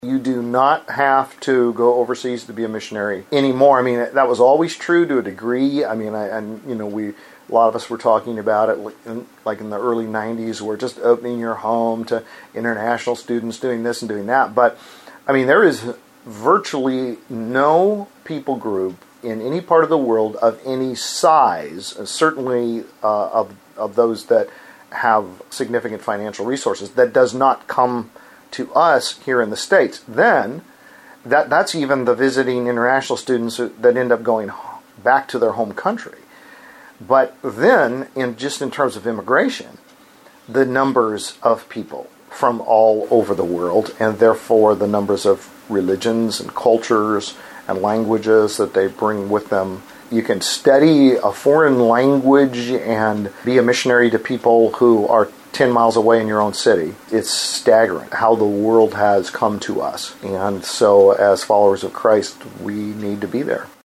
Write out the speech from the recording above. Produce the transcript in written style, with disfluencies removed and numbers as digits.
You do not have to go overseas to be a missionary anymore. I mean, that was always true to a degree. I mean, a lot of us were talking about it like in the early 90s, where just opening your home to international students doing this and doing that. But, I mean, there is virtually no people group in any part of the world of any size, certainly of those that have significant financial resources, that does not come to us here in the States. Then, that's even the visiting international students that end up going back to their home country. But then, in terms of immigration, the numbers of people from all over the world, and therefore the numbers of religions and cultures and languages that they bring with them. You can study a foreign language and be a missionary to people who are 10 miles away in your own city. It's staggering how the world has come to us. And so as followers of Christ, we need to be there.